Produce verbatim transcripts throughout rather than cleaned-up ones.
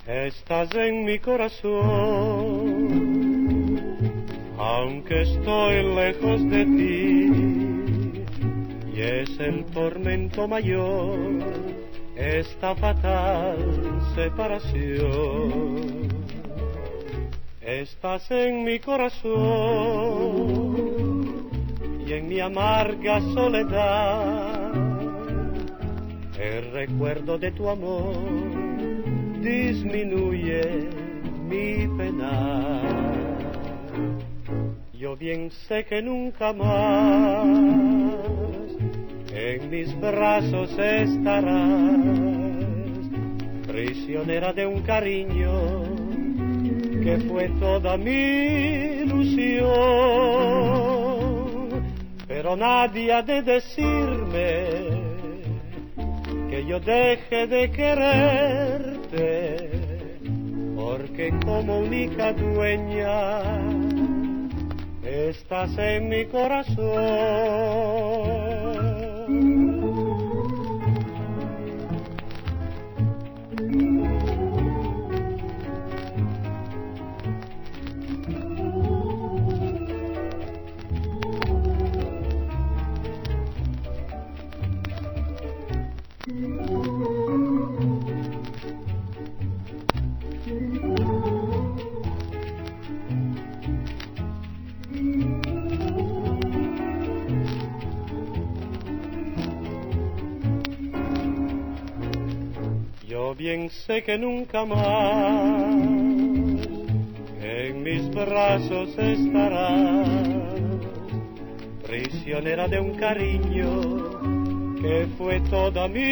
Estás en mi corazón, aunque estoy lejos de ti, y es el tormento mayor, esta fatal separación. Estás en mi corazón y en mi amarga soledad, el recuerdo de tu amor disminuye mi pena. Yo bien sé que nunca más en mis brazos estarás, prisionera de un cariño que fue toda mi ilusión. Pero nadie ha de decirme que yo deje de quererte, porque como única dueña estás en mi corazón. Yo bien sé que nunca más en mis brazos estarás, prisionera de un cariño que fue toda mi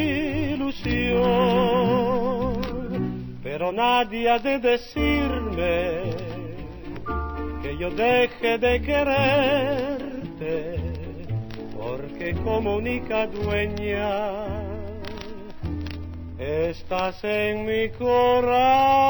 ilusión. Pero nadie ha de decirme que yo deje de quererte, porque como única dueña estás en mi corazón.